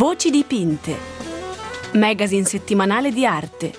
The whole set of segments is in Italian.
Voci dipinte, magazine settimanale di arte.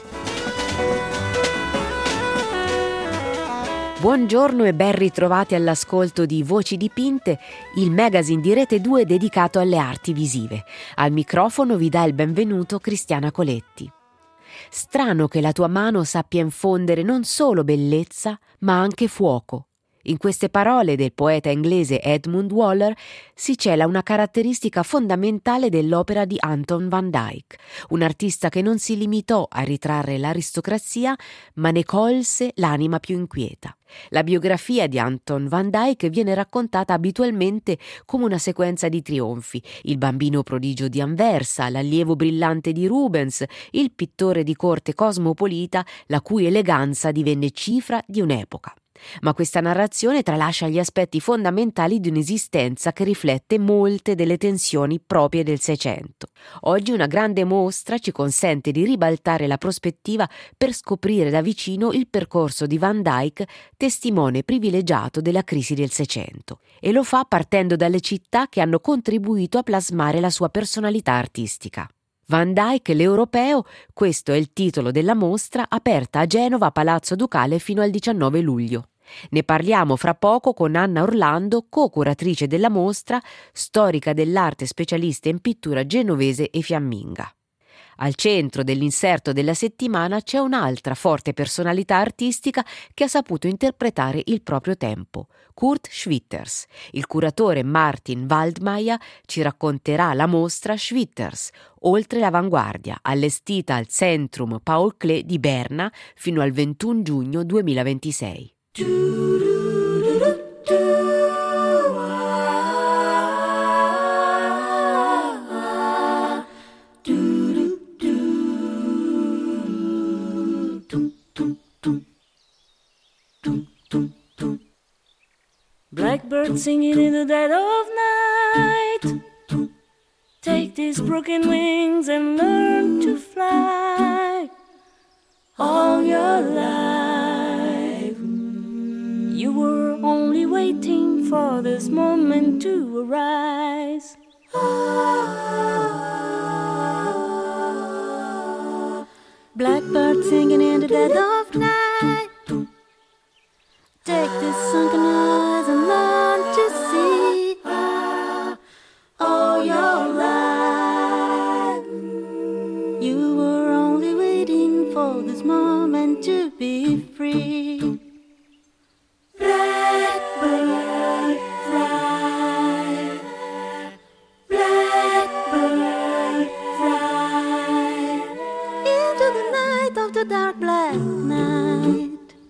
Buongiorno e ben ritrovati all'ascolto di Voci dipinte, il magazine di Rete 2 dedicato alle arti visive. Al microfono vi dà il benvenuto Cristiana Coletti. Strano che la tua mano sappia infondere non solo bellezza, ma anche fuoco. In queste parole del poeta inglese Edmund Waller si cela una caratteristica fondamentale dell'opera di Anton van Dyck, un artista che non si limitò a ritrarre l'aristocrazia, ma ne colse l'anima più inquieta. La biografia di Anton van Dyck viene raccontata abitualmente come una sequenza di trionfi: il bambino prodigio di Anversa, l'allievo brillante di Rubens, il pittore di corte cosmopolita la cui eleganza divenne cifra di un'epoca. Ma questa narrazione tralascia gli aspetti fondamentali di un'esistenza che riflette molte delle tensioni proprie del Seicento. Oggi una grande mostra ci consente di ribaltare la prospettiva per scoprire da vicino il percorso di Van Dyck, testimone privilegiato della crisi del Seicento. E lo fa partendo dalle città che hanno contribuito a plasmare la sua personalità artistica. Van Dyck, l'Europeo, questo è il titolo della mostra, aperta a Genova, Palazzo Ducale, fino al 19 luglio. Ne parliamo fra poco con Anna Orlando, co-curatrice della mostra, storica dell'arte, specialista in pittura genovese e fiamminga. Al centro dell'inserto della settimana c'è un'altra forte personalità artistica che ha saputo interpretare il proprio tempo, Kurt Schwitters. Il curatore Martin Waldmeier ci racconterà la mostra Schwitters, oltre l'avanguardia, allestita al Centrum Paul Klee di Berna fino al 21 giugno 2026. Blackbird singing in the dead of night. Take these broken wings and learn to fly. All your life you were only waiting for this moment to arise. Blackbird singing in the dead of night. Take these sunken eyes and learn to see. All your life you were only waiting for this moment to be free. Blackbird fly, blackbird fly into the night of the dark black night.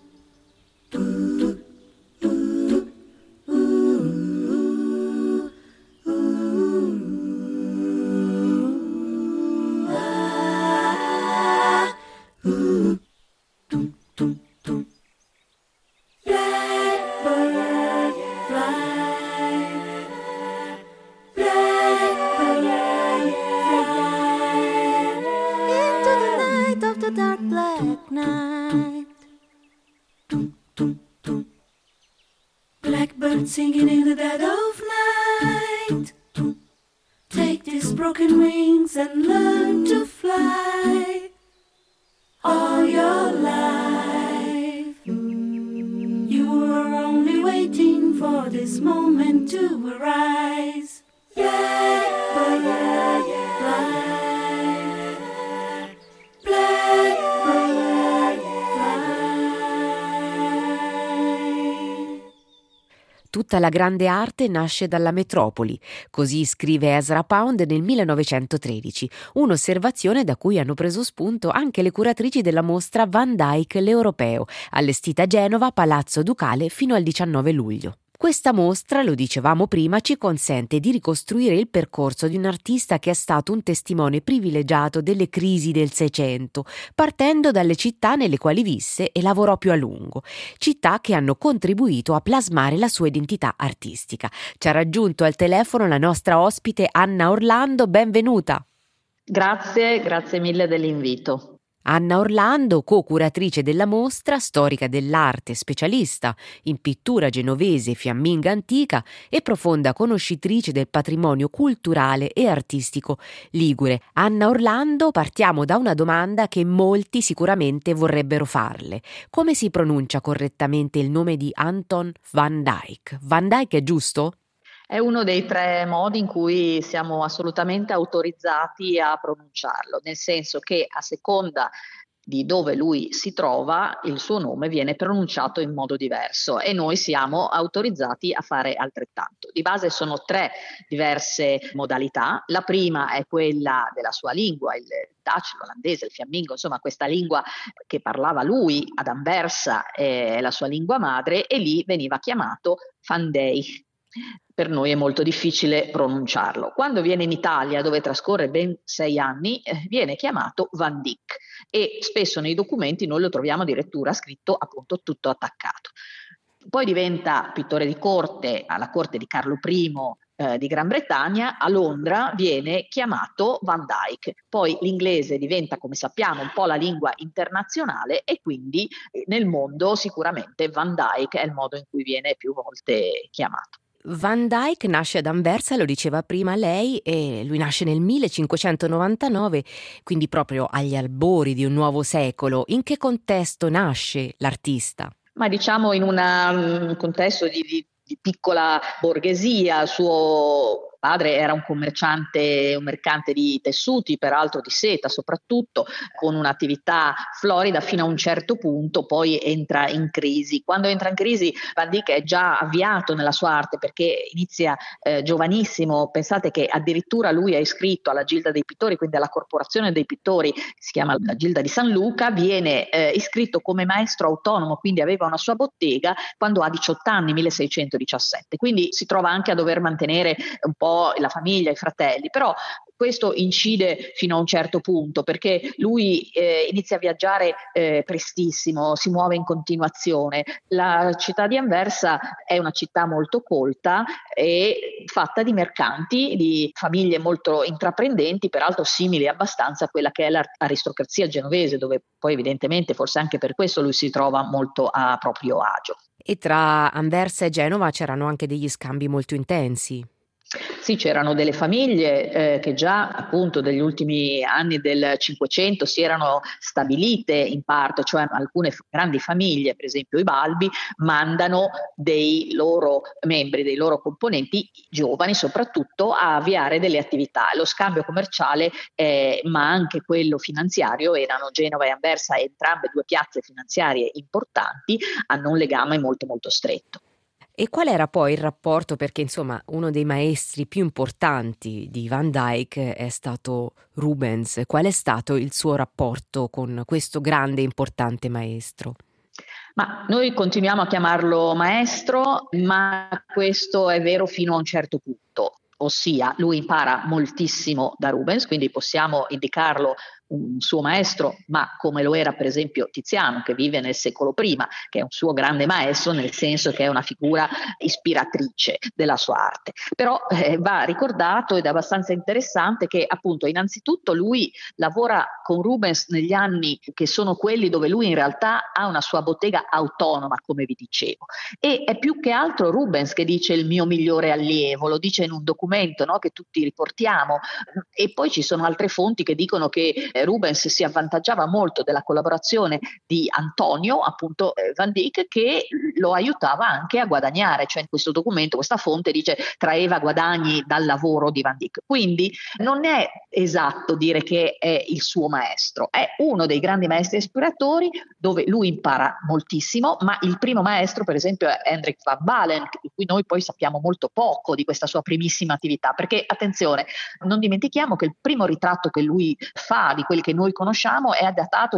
Blackbird singing in the dead of night. Take these broken wings and learn to fly. All your life you were only waiting for this moment to arise. Blackbird fly. Tutta la grande arte nasce dalla metropoli, così scrive Ezra Pound nel 1913, un'osservazione da cui hanno preso spunto anche le curatrici della mostra Van Dyck, l'Europeo, allestita a Genova, Palazzo Ducale, fino al 19 luglio. Questa mostra, lo dicevamo prima, ci consente di ricostruire il percorso di un artista che è stato un testimone privilegiato delle crisi del Seicento, partendo dalle città nelle quali visse e lavorò più a lungo, città che hanno contribuito a plasmare la sua identità artistica. Ci ha raggiunto al telefono la nostra ospite Anna Orlando, benvenuta. Grazie mille dell'invito. Anna Orlando, co-curatrice della mostra, storica dell'arte, specialista in pittura genovese e fiamminga antica e profonda conoscitrice del patrimonio culturale e artistico ligure. Anna Orlando, partiamo da una domanda che molti sicuramente vorrebbero farle. Come si pronuncia correttamente il nome di Anton van Dyck? Van Dyck è giusto? È uno dei 3 modi in cui siamo assolutamente autorizzati a pronunciarlo, nel senso che a seconda di dove lui si trova, il suo nome viene pronunciato in modo diverso e noi siamo autorizzati a fare altrettanto. Di base sono 3 diverse modalità. La prima è quella della sua lingua, il Dutch, l'olandese, il fiammingo, insomma questa lingua che parlava lui ad Anversa è la sua lingua madre, e lì veniva chiamato Van Dyck. Per noi è molto difficile pronunciarlo. Quando viene in Italia, dove trascorre ben 6 anni, viene chiamato Van Dyck, e spesso nei documenti noi lo troviamo addirittura scritto appunto tutto attaccato. Poi diventa pittore di corte alla corte di Carlo I di Gran Bretagna. A Londra viene chiamato Van Dyck. Poi l'inglese diventa, come sappiamo, un po' la lingua internazionale, e quindi nel mondo sicuramente Van Dyck è il modo in cui viene più volte chiamato. Van Dyck nasce ad Anversa, lo diceva prima lei, e lui nasce nel 1599, quindi proprio agli albori di un nuovo secolo. In che contesto nasce l'artista? Ma diciamo in un contesto di piccola borghesia. Suo padre era un mercante di tessuti, peraltro di seta soprattutto, con un'attività florida fino a un certo punto, poi entra in crisi. Quando entra in crisi Van Dyck è già avviato nella sua arte, perché inizia giovanissimo. Pensate che addirittura lui è iscritto alla Gilda dei Pittori, quindi alla corporazione dei pittori, si chiama la Gilda di San Luca, viene iscritto come maestro autonomo, quindi aveva una sua bottega quando ha 18 anni, 1617, quindi si trova anche a dover mantenere un po' la famiglia, i fratelli, però questo incide fino a un certo punto, perché lui inizia a viaggiare prestissimo, si muove in continuazione. La città di Anversa è una città molto colta e fatta di mercanti, di famiglie molto intraprendenti, peraltro simili abbastanza a quella che è l'aristocrazia genovese, dove poi evidentemente, forse anche per questo, lui si trova molto a proprio agio. E tra Anversa e Genova c'erano anche degli scambi molto intensi. Sì, c'erano delle famiglie che già appunto degli ultimi anni del Cinquecento si erano stabilite in parte, cioè alcune grandi famiglie, per esempio i Balbi, mandano dei loro membri, dei loro componenti giovani soprattutto, a avviare delle attività. Lo scambio commerciale ma anche quello finanziario erano Genova e Anversa, entrambe 2 piazze finanziarie importanti, hanno un legame molto molto stretto. E qual era poi il rapporto? Perché insomma uno dei maestri più importanti di Van Dyck è stato Rubens. Qual è stato il suo rapporto con questo grande e importante maestro? Ma noi continuiamo a chiamarlo maestro, ma questo è vero fino a un certo punto. Ossia, lui impara moltissimo da Rubens, quindi possiamo indicarlo un suo maestro, ma come lo era per esempio Tiziano, che vive nel secolo prima, che è un suo grande maestro, nel senso che è una figura ispiratrice della sua arte. Però va ricordato, ed è abbastanza interessante, che appunto innanzitutto lui lavora con Rubens negli anni che sono quelli dove lui in realtà ha una sua bottega autonoma, come vi dicevo, e è più che altro Rubens che dice il mio migliore allievo, lo dice in un documento, no, che tutti riportiamo, e poi ci sono altre fonti che dicono che Rubens si avvantaggiava molto della collaborazione di Antonio, appunto Van Dyck, che lo aiutava anche a guadagnare, cioè in questo documento questa fonte dice traeva guadagni dal lavoro di Van Dyck. Quindi non è esatto dire che è il suo maestro, è uno dei grandi maestri ispiratori dove lui impara moltissimo, ma il primo maestro per esempio è Hendrik van Balen, di cui noi poi sappiamo molto poco di questa sua primissima attività, perché attenzione, non dimentichiamo che il primo ritratto che lui fa di quelli che noi conosciamo è datato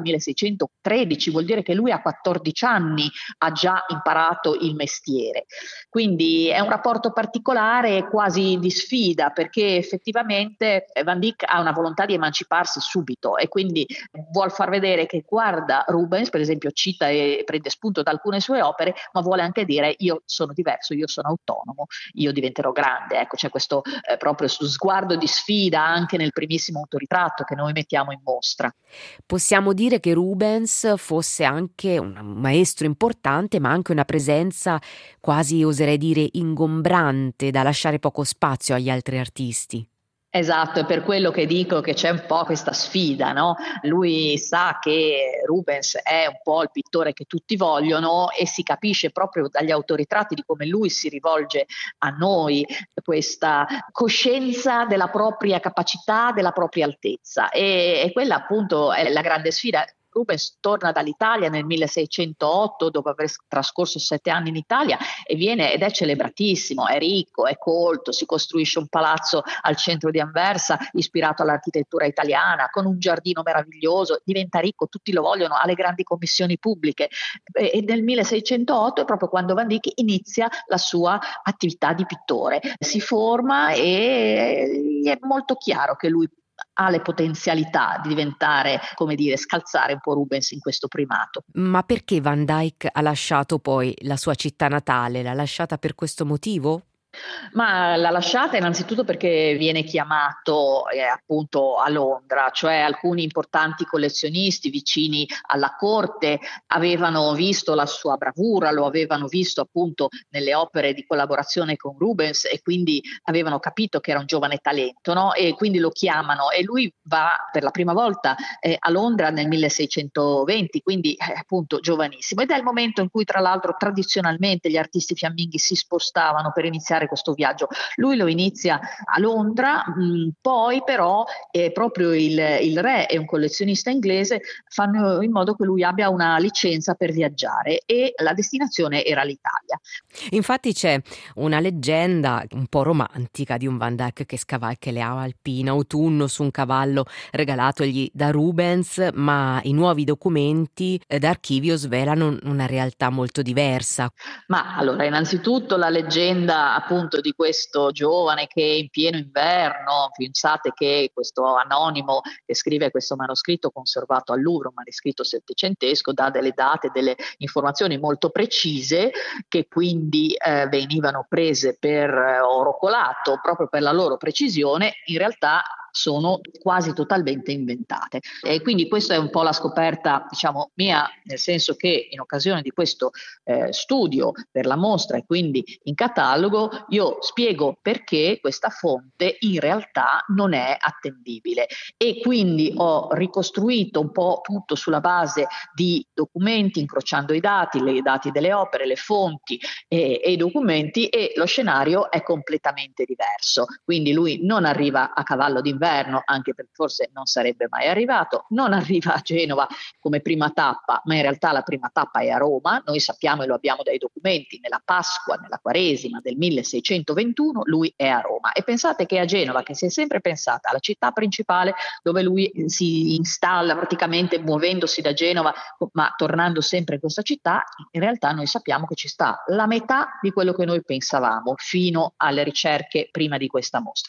1613, vuol dire che lui a 14 anni ha già imparato il mestiere. Quindi è un rapporto particolare, quasi di sfida, perché effettivamente Van Dyck ha una volontà di emanciparsi subito e quindi vuol far vedere che guarda Rubens, per esempio cita e prende spunto da alcune sue opere, ma vuole anche dire io sono diverso, io sono autonomo, io diventerò grande. Ecco, c'è questo proprio sguardo di sfida anche nel primissimo autoritratto che noi mettiamo in mostra. Possiamo dire che Rubens fosse anche un maestro importante, ma anche una presenza quasi, oserei dire, ingombrante, da lasciare poco spazio agli altri artisti. Esatto, è per quello che dico che c'è un po' questa sfida, no? Lui sa che Rubens è un po' il pittore che tutti vogliono e si capisce proprio dagli autoritratti di come lui si rivolge a noi, questa coscienza della propria capacità, della propria altezza, e quella appunto è la grande sfida. Rubens torna dall'Italia nel 1608 dopo aver trascorso 7 anni in Italia ed è celebratissimo, è ricco, è colto, si costruisce un palazzo al centro di Anversa ispirato all'architettura italiana con un giardino meraviglioso, diventa ricco, tutti lo vogliono, ha le grandi commissioni pubbliche e nel 1608 è proprio quando Van Dyck inizia la sua attività di pittore, si forma e è molto chiaro che lui ha le potenzialità di diventare, come dire, scalzare un po' Rubens in questo primato. Ma perché Van Dyck ha lasciato poi la sua città natale? L'ha lasciata per questo motivo? Ma l'ha lasciata innanzitutto perché viene chiamato appunto a Londra, cioè alcuni importanti collezionisti vicini alla corte avevano visto la sua bravura, lo avevano visto appunto nelle opere di collaborazione con Rubens e quindi avevano capito che era un giovane talento, no? E quindi lo chiamano e lui va per la prima volta a Londra nel 1620, quindi appunto giovanissimo, ed è il momento in cui tra l'altro tradizionalmente gli artisti fiamminghi si spostavano per iniziare questo viaggio. Lui lo inizia a Londra, poi però proprio il re e un collezionista inglese fanno in modo che lui abbia una licenza per viaggiare e la destinazione era l'Italia. Infatti c'è una leggenda un po' romantica di un Van Dyck che scavalca le Alpi in autunno su un cavallo regalatogli da Rubens, ma i nuovi documenti d'archivio svelano una realtà molto diversa. Ma allora, innanzitutto la leggenda appunto di questo giovane che in pieno inverno, pensate che questo anonimo che scrive questo manoscritto conservato al Louvre, un manoscritto settecentesco, dà delle date, delle informazioni molto precise che quindi venivano prese per oro colato proprio per la loro precisione, in realtà sono quasi totalmente inventate. E quindi questa è un po' la scoperta, diciamo, mia, nel senso che in occasione di questo studio per la mostra e quindi in catalogo io spiego perché questa fonte in realtà non è attendibile e quindi ho ricostruito un po' tutto sulla base di documenti, incrociando i dati delle opere, le fonti e i documenti, e lo scenario è completamente diverso. Quindi lui non arriva a cavallo d'inverno, anche perché forse non sarebbe mai arrivato, non arriva a Genova come prima tappa, ma in realtà la prima tappa è a Roma. Noi sappiamo e lo abbiamo dai documenti, nella Pasqua, nella Quaresima del 1621 lui è a Roma, e pensate che a Genova, che si è sempre pensata la città principale dove lui si installa praticamente muovendosi da Genova ma tornando sempre in questa città, in realtà noi sappiamo che ci sta la metà di quello che noi pensavamo fino alle ricerche prima di questa mostra,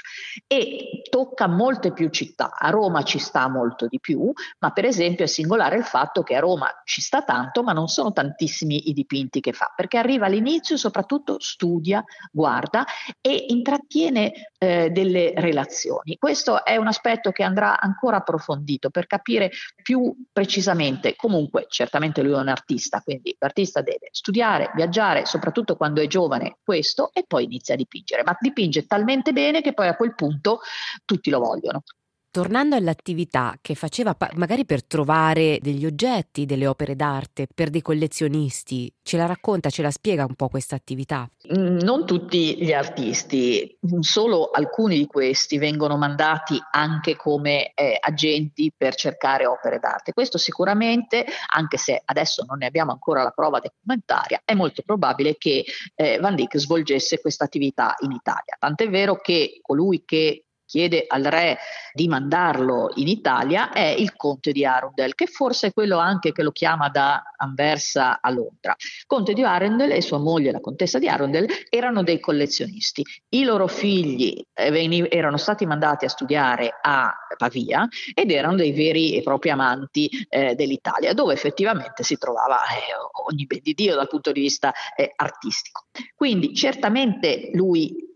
e tocca molte più città. A Roma ci sta molto di più, ma per esempio è singolare il fatto che a Roma ci sta tanto ma non sono tantissimi i dipinti che fa, perché arriva all'inizio e soprattutto studia, guarda e intrattiene delle relazioni. Questo è un aspetto che andrà ancora approfondito per capire più precisamente. Comunque certamente lui è un artista, quindi l'artista deve studiare, viaggiare, soprattutto quando è giovane, questo, e poi inizia a dipingere, ma dipinge talmente bene che poi a quel punto tutti lo vogliono. Tornando all'attività che faceva magari per trovare degli oggetti, delle opere d'arte, per dei collezionisti, ce la racconta, ce la spiega un po' questa attività? Non tutti gli artisti, solo alcuni di questi vengono mandati anche come agenti per cercare opere d'arte. Questo sicuramente, anche se adesso non ne abbiamo ancora la prova documentaria, è molto probabile che Van Dyck svolgesse questa attività in Italia. Tant'è vero che colui che chiede al re di mandarlo in Italia è il conte di Arundel, che forse è quello anche che lo chiama da Anversa a Londra. Conte di Arundel e sua moglie, la contessa di Arundel, erano dei collezionisti. I loro figli erano stati mandati a studiare a Pavia ed erano dei veri e propri amanti dell'Italia, dove effettivamente si trovava ogni ben di Dio dal punto di vista artistico. Quindi certamente lui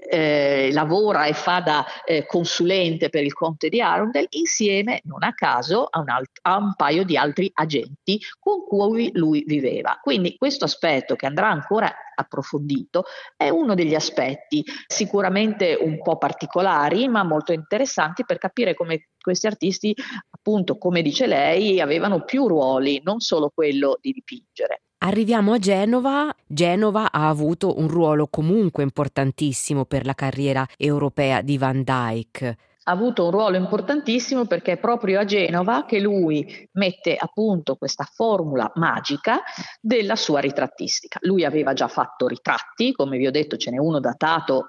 lavora e fa da consulente per il conte di Arundel, insieme, non a caso, a un paio di altri agenti con cui lui viveva. Quindi questo aspetto, che andrà ancora approfondito, è uno degli aspetti sicuramente un po' particolari, ma molto interessanti per capire come questi artisti, appunto, come dice lei, avevano più ruoli, non solo quello di dipingere. Arriviamo a Genova. Genova ha avuto un ruolo comunque importantissimo per la carriera europea di Van Dyck. Ha avuto un ruolo importantissimo perché è proprio a Genova che lui mette a punto questa formula magica della sua ritrattistica. Lui aveva già fatto ritratti, come vi ho detto ce n'è uno datato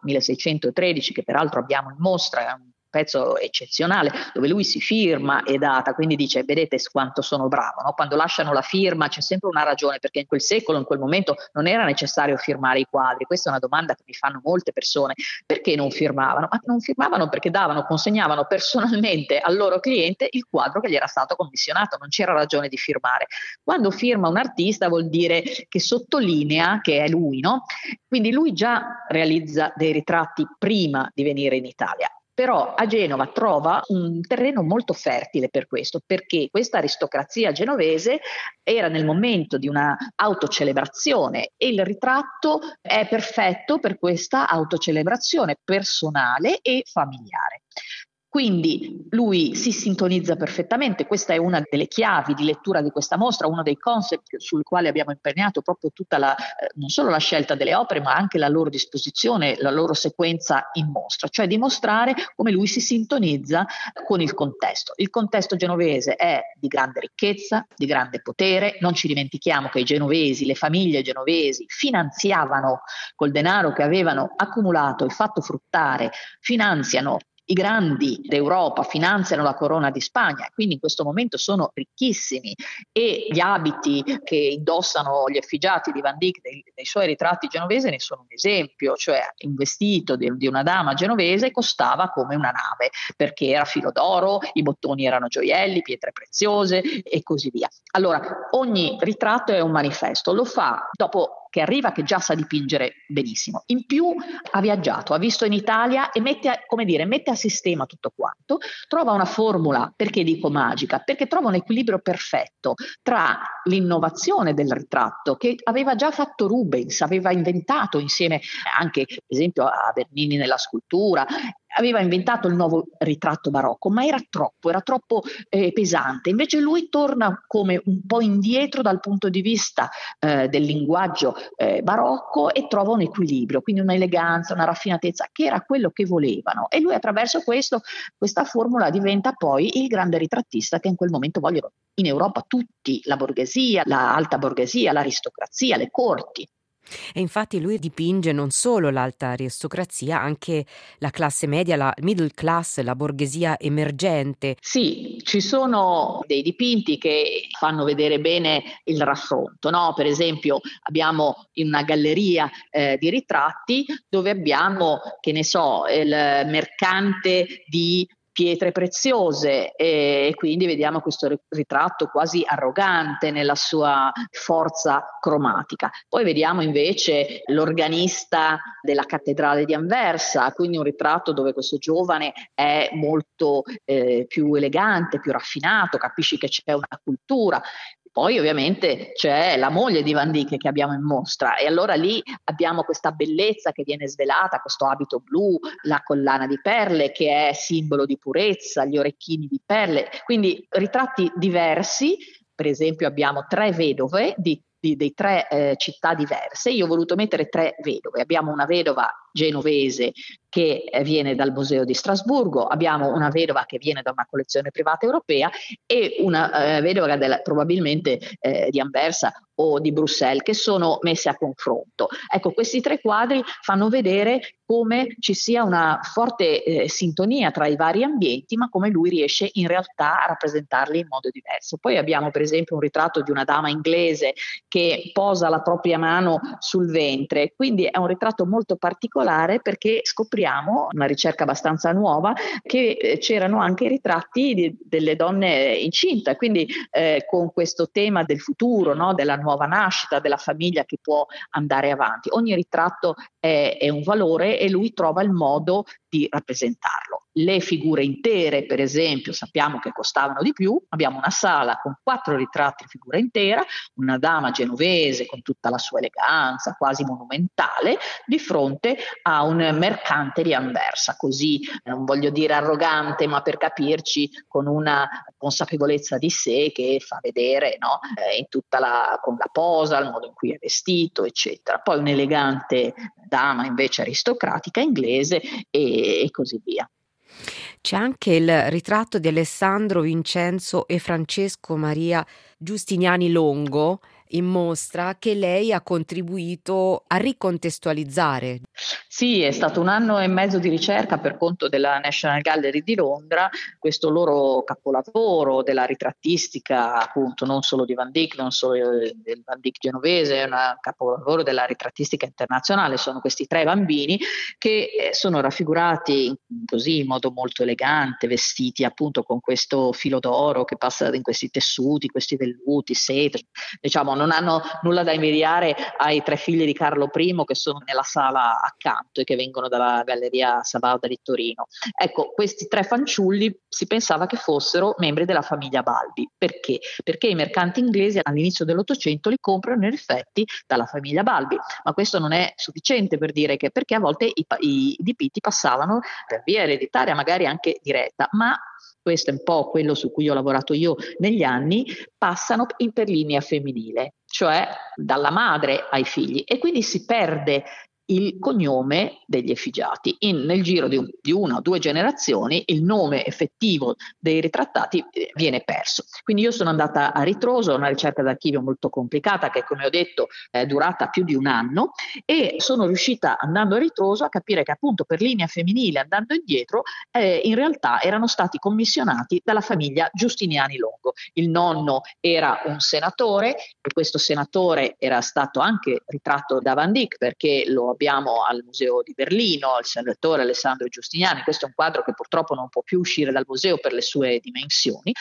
1613 che peraltro abbiamo in mostra, è un pezzo eccezionale dove lui si firma e data, quindi dice: vedete quanto sono bravo, no? Quando lasciano la firma c'è sempre una ragione, perché in quel secolo, in quel momento non era necessario firmare i quadri. Questa è una domanda che mi fanno molte persone: perché non firmavano? Ma non firmavano perché consegnavano personalmente al loro cliente il quadro che gli era stato commissionato, non c'era ragione di firmare. Quando firma un artista vuol dire che sottolinea che è lui, no? Quindi lui già realizza dei ritratti prima di venire in Italia. Però a Genova trova un terreno molto fertile per questo, perché questa aristocrazia genovese era nel momento di una autocelebrazione e il ritratto è perfetto per questa autocelebrazione personale e familiare. Quindi lui si sintonizza perfettamente, questa è una delle chiavi di lettura di questa mostra, uno dei concept sul quale abbiamo imperniato proprio tutta non solo la scelta delle opere, ma anche la loro disposizione, la loro sequenza in mostra, cioè dimostrare come lui si sintonizza con il contesto. Il contesto genovese è di grande ricchezza, di grande potere, non ci dimentichiamo che i genovesi, le famiglie genovesi finanziavano col denaro che avevano accumulato e fatto fruttare, finanziano i grandi d'Europa, finanziano la corona di Spagna, quindi in questo momento sono ricchissimi, e gli abiti che indossano gli effigiati di Van Dyck dei suoi ritratti genovesi ne sono un esempio, cioè un vestito di una dama genovese costava come una nave, perché era filo d'oro, i bottoni erano gioielli, pietre preziose e così via. Allora, ogni ritratto è un manifesto, lo fa dopo che arriva che già sa dipingere benissimo. In più ha viaggiato, ha visto in Italia e mette a sistema tutto quanto, trova una formula, perché dico magica? Perché trova un equilibrio perfetto tra l'innovazione del ritratto che aveva già fatto Rubens, aveva inventato insieme anche per esempio a Bernini nella scultura, aveva inventato il nuovo ritratto barocco, ma era troppo pesante. Invece lui torna come un po' indietro dal punto di vista del linguaggio barocco e trova un equilibrio, quindi un'eleganza, una raffinatezza che era quello che volevano. E lui attraverso questa formula diventa poi il grande ritrattista che in quel momento vogliono in Europa tutti, la borghesia, la alta borghesia, l'aristocrazia, le corti. E infatti lui dipinge non solo l'alta aristocrazia, anche la classe media, la middle class, la borghesia emergente. Sì, ci sono dei dipinti che fanno vedere bene il raffronto, no? Per esempio abbiamo in una galleria di ritratti dove abbiamo, che ne so, il mercante di pietre preziose e quindi vediamo questo ritratto quasi arrogante nella sua forza cromatica. Poi vediamo invece l'organista della cattedrale di Anversa, quindi un ritratto dove questo giovane è molto più elegante, più raffinato, capisci che c'è una cultura. Poi ovviamente c'è la moglie di Van Dyck che abbiamo in mostra e allora lì abbiamo questa bellezza che viene svelata, questo abito blu, la collana di perle che è simbolo di purezza, gli orecchini di perle, quindi ritratti diversi. Per esempio abbiamo 3 vedove di 3 città diverse. Io ho voluto mettere 3 vedove. Abbiamo una vedova genovese che viene dal Museo di Strasburgo, abbiamo una vedova che viene da una collezione privata europea e una vedova probabilmente di Anversa o di Bruxelles, che sono messe a confronto. Ecco, questi 3 quadri fanno vedere come ci sia una forte sintonia tra i vari ambienti, ma come lui riesce in realtà a rappresentarli in modo diverso. Poi abbiamo per esempio un ritratto di una dama inglese che posa la propria mano sul ventre, quindi è un ritratto molto particolare particolare perché scopriamo, una ricerca abbastanza nuova, che c'erano anche ritratti delle donne incinte, quindi con questo tema del futuro, no? Della nuova nascita, della famiglia che può andare avanti. Ogni ritratto è un valore e lui trova il modo di rappresentarlo. Le figure intere, per esempio, sappiamo che costavano di più. Abbiamo una sala con 4 ritratti figura intera, una dama genovese con tutta la sua eleganza, quasi monumentale, di fronte a un mercante di Anversa, così, non voglio dire arrogante, ma per capirci, con una consapevolezza di sé che fa vedere, no? In con la posa, il modo in cui è vestito, eccetera. Poi un'elegante dama invece aristocratica inglese e così via. C'è anche il ritratto di Alessandro Vincenzo e Francesco Maria Giustiniani Longo in mostra, che lei ha contribuito a ricontestualizzare. Sì, è stato 1 anno e mezzo di ricerca per conto della National Gallery di Londra, questo loro capolavoro della ritrattistica, appunto, non solo di Van Dyck, non solo del Van Dyck genovese, è un capolavoro della ritrattistica internazionale. Sono questi 3 bambini che sono raffigurati così in modo molto elegante, vestiti appunto con questo filo d'oro che passa in questi tessuti, questi velluti, seta, diciamo non hanno nulla da invidiare ai 3 figli di Carlo I che sono nella sala accanto e che vengono dalla Galleria Sabauda di Torino. Ecco, questi 3 fanciulli si pensava che fossero membri della famiglia Balbi. Perché? Perché i mercanti inglesi all'inizio dell'Ottocento li comprano in effetti dalla famiglia Balbi, ma questo non è sufficiente per dire che, perché a volte i dipinti passavano per via ereditaria, magari anche diretta, ma questo è un po' quello su cui ho lavorato io negli anni, passano per linea femminile, cioè dalla madre ai figli, e quindi si perde il cognome degli effigiati. Nel giro di 1 o 2 generazioni il nome effettivo dei ritrattati viene perso. Quindi io sono andata a ritroso, una ricerca d'archivio molto complicata che, come ho detto, è durata più di 1 anno, e sono riuscita, andando a ritroso, a capire che appunto per linea femminile, andando indietro, in realtà erano stati commissionati dalla famiglia Giustiniani Longo. Il nonno era un senatore e questo senatore era stato anche ritratto da Van Dyck, perché lo abbiamo al Museo di Berlino, il senatore Alessandro Giustiniani. Questo è un quadro che purtroppo non può più uscire dal museo per le sue dimensioni,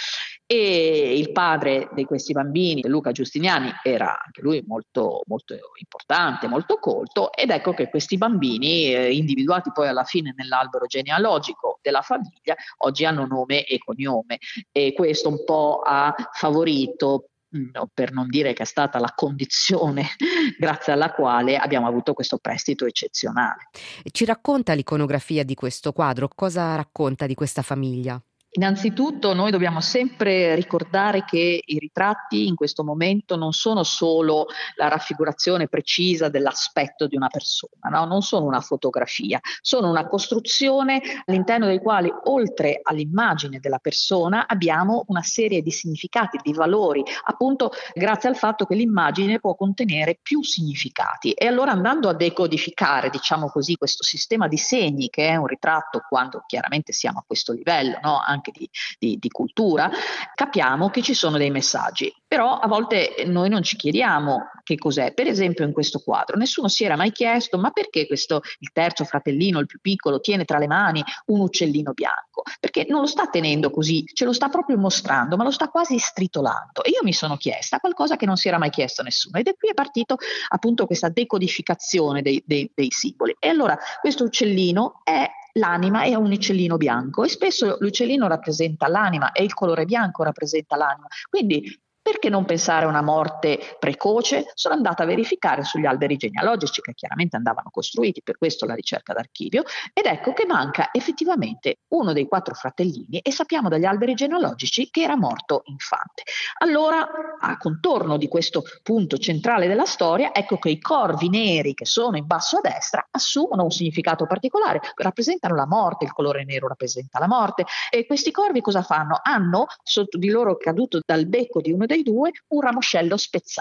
e il padre di questi bambini, Luca Giustiniani, era anche lui molto, molto importante, molto colto, ed ecco che questi bambini, individuati poi alla fine nell'albero genealogico della famiglia, oggi hanno nome e cognome, e questo un po' ha favorito, per non dire che è stata la condizione grazie alla quale abbiamo avuto questo prestito eccezionale. Ci racconta l'iconografia di questo quadro? Cosa racconta di questa famiglia? Innanzitutto noi dobbiamo sempre ricordare che i ritratti in questo momento non sono solo la raffigurazione precisa dell'aspetto di una persona, no? Non sono una fotografia, sono una costruzione all'interno dei quali, oltre all'immagine della persona, abbiamo una serie di significati, di valori, appunto grazie al fatto che l'immagine può contenere più significati. E allora, andando a decodificare, diciamo così, questo sistema di segni che è un ritratto, quando chiaramente siamo a questo livello, no? Anche di cultura, capiamo che ci sono dei messaggi, però a volte noi non ci chiediamo che cos'è. Per esempio in questo quadro nessuno si era mai chiesto ma perché il terzo fratellino, il più piccolo, tiene tra le mani un uccellino bianco, perché non lo sta tenendo così, ce lo sta proprio mostrando, ma lo sta quasi stritolando. E io mi sono chiesta qualcosa che non si era mai chiesto nessuno, ed è qui è partito appunto questa decodificazione dei simboli. E allora questo uccellino l'anima è un uccellino bianco, e spesso l'uccellino rappresenta l'anima e il colore bianco rappresenta l'anima. Quindi perché non pensare a una morte precoce? Sono andata a verificare sugli alberi genealogici, che chiaramente andavano costruiti, per questo la ricerca d'archivio, ed ecco che manca effettivamente uno dei 4 fratellini, e sappiamo dagli alberi genealogici che era morto infante. Allora, a contorno di questo punto centrale della storia, ecco che i corvi neri che sono in basso a destra assumono un significato particolare, rappresentano la morte, il colore nero rappresenta la morte, e questi corvi cosa fanno? Hanno sotto di loro, caduto dal becco di uno dei 2, un ramoscello spezzato.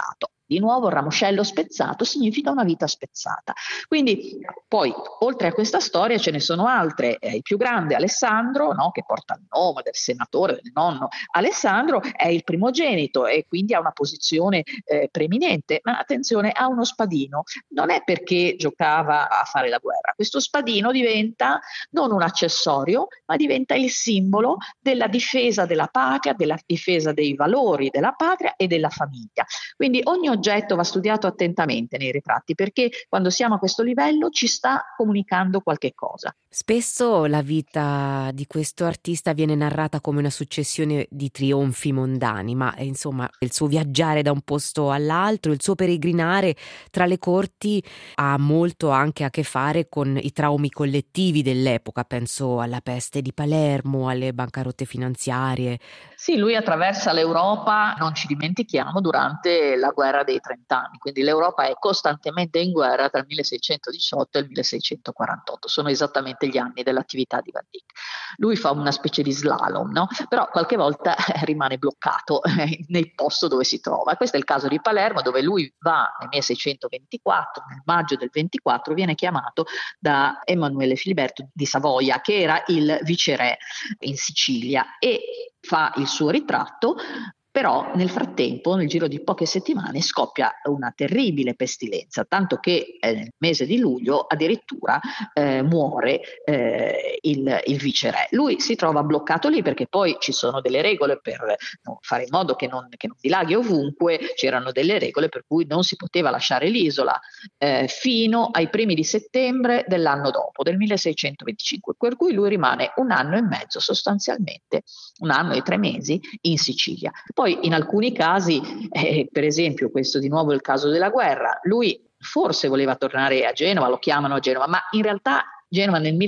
Di nuovo il ramoscello spezzato significa una vita spezzata. Quindi poi oltre a questa storia ce ne sono altre. Il più grande Alessandro, no, che porta il nome del senatore, del nonno Alessandro, è il primogenito e quindi ha una posizione preeminente, ma attenzione, ha uno spadino. Non è perché giocava a fare la guerra, questo spadino diventa non un accessorio, ma diventa il simbolo della difesa della patria, della difesa dei valori della patria e della famiglia. Quindi ogni oggetto va studiato attentamente nei ritratti, perché quando siamo a questo livello ci sta comunicando qualche cosa. Spesso la vita di questo artista viene narrata come una successione di trionfi mondani, ma insomma il suo viaggiare da un posto all'altro, il suo peregrinare tra le corti ha molto anche a che fare con i traumi collettivi dell'epoca. Penso alla peste di Palermo, alle bancarotte finanziarie. Sì, lui attraversa l'Europa, non ci dimentichiamo, durante la guerra dei 30 anni, quindi l'Europa è costantemente in guerra tra il 1618 e il 1648, sono esattamente gli anni dell'attività di Van Dyck. Lui fa una specie di slalom, no? Però qualche volta rimane bloccato nel posto dove si trova. Questo è il caso di Palermo, dove lui va nel 1624, nel maggio del 24, viene chiamato da Emanuele Filiberto di Savoia, che era il viceré in Sicilia, e fa il suo ritratto. Però nel frattempo, nel giro di poche settimane, scoppia una terribile pestilenza, tanto che nel mese di luglio addirittura muore il viceré. Lui si trova bloccato lì perché poi ci sono delle regole per fare in modo che non dilaghi ovunque. C'erano delle regole per cui non si poteva lasciare l'isola fino ai primi di settembre dell'anno dopo, del 1625, per cui lui rimane 1 anno e mezzo, sostanzialmente 1 anno e 3 mesi in Sicilia. Poi in alcuni casi, per esempio questo di nuovo è il caso della guerra, lui forse voleva tornare a Genova, lo chiamano a Genova, ma in realtà Genova nel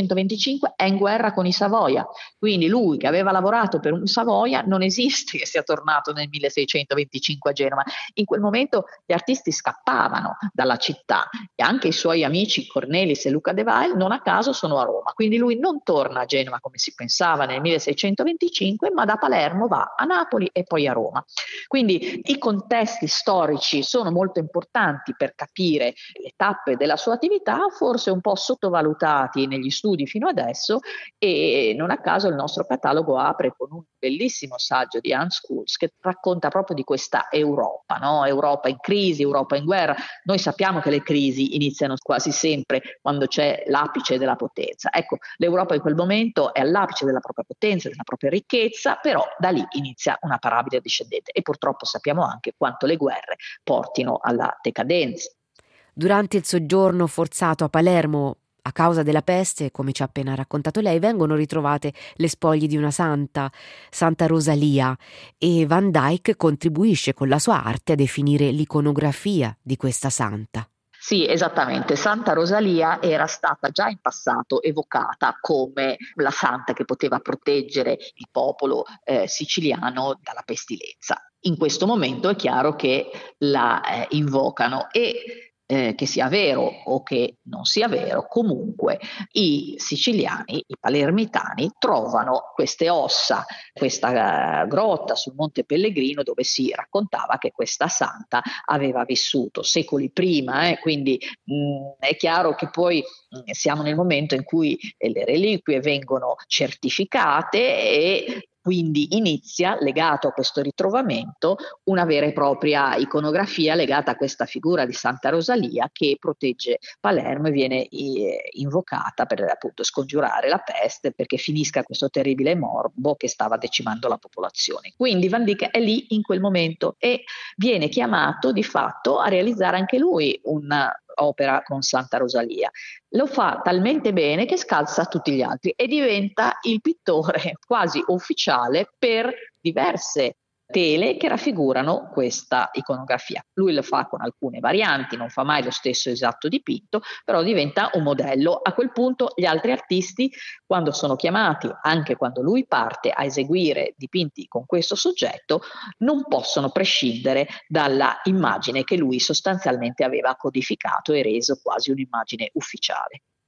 1625 è in guerra con i Savoia, quindi lui che aveva lavorato per un Savoia non esiste che sia tornato nel 1625 a Genova. In quel momento gli artisti scappavano dalla città e anche i suoi amici Cornelis e Luca de Wael non a caso sono a Roma, quindi lui non torna a Genova come si pensava nel 1625, ma da Palermo va a Napoli e poi a Roma. Quindi i contesti storici sono molto importanti per capire le tappe della sua attività, forse un po' sottovalutati negli studi fino adesso, e non a caso il nostro catalogo apre con un bellissimo saggio di Hans Kulz che racconta proprio di questa Europa, no? Europa in crisi, Europa in guerra. Noi sappiamo che le crisi iniziano quasi sempre quando c'è l'apice della potenza. Ecco, l'Europa in quel momento è all'apice della propria potenza, della propria ricchezza, però da lì inizia una parabile discendente e purtroppo sappiamo anche quanto le guerre portino alla decadenza. Durante il soggiorno forzato a Palermo, a causa della peste, come ci ha appena raccontato lei, vengono ritrovate le spoglie di una santa, Santa Rosalia, e Van Dyck contribuisce con la sua arte a definire l'iconografia di questa santa. Sì, esattamente. Santa Rosalia era stata già in passato evocata come la santa che poteva proteggere il popolo siciliano dalla pestilenza. In questo momento è chiaro che la invocano e che sia vero o che non sia vero, comunque i siciliani, i palermitani, trovano queste ossa, questa grotta sul Monte Pellegrino dove si raccontava che questa santa aveva vissuto secoli prima, quindi è chiaro che poi siamo nel momento in cui le reliquie vengono certificate e quindi inizia, legato a questo ritrovamento, una vera e propria iconografia legata a questa figura di Santa Rosalia che protegge Palermo e viene invocata per appunto scongiurare la peste, perché finisca questo terribile morbo che stava decimando la popolazione. Quindi Van Dyck è lì in quel momento e viene chiamato di fatto a realizzare anche lui un'opera con Santa Rosalia. Lo fa talmente bene che scalza tutti gli altri e diventa il pittore quasi ufficiale per diverse tele che raffigurano questa iconografia. Lui lo fa con alcune varianti, non fa mai lo stesso esatto dipinto, però diventa un modello. A quel punto gli altri artisti, quando sono chiamati, anche quando lui parte a eseguire dipinti con questo soggetto, non possono prescindere dalla immagine che lui sostanzialmente aveva codificato e reso quasi un'immagine ufficiale.